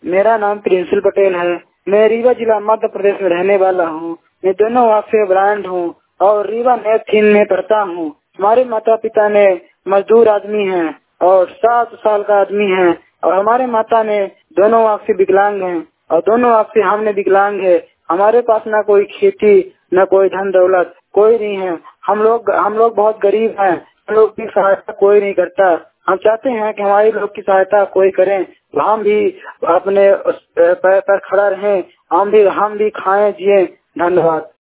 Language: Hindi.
मेरा नाम प्रिंसिल पटेल है। मैं रीवा जिला मध्य प्रदेश में रहने वाला हूँ। मैं दोनों वाक्य ब्रांड हूँ और रीवा नेप थीन में पढ़ता हूँ। हमारे माता पिता ने मजदूर आदमी हैं और 7 साल का आदमी है और हमारे माता ने दोनों वाक्य विकलांग हैं और दोनों वाक्य हमने विकलांग है। हमारे पास ना कोई खेती न कोई धन दौलत कोई नहीं है। हम लोग बहुत गरीब हैं। हम लोग की सहायता कोई नहीं करता। हम चाहते हैं कि हमारे लोग की सहायता कोई करें तो हम भी अपने पैर पर खड़ा रहें। हम भी खाएं जिए। धन्यवाद।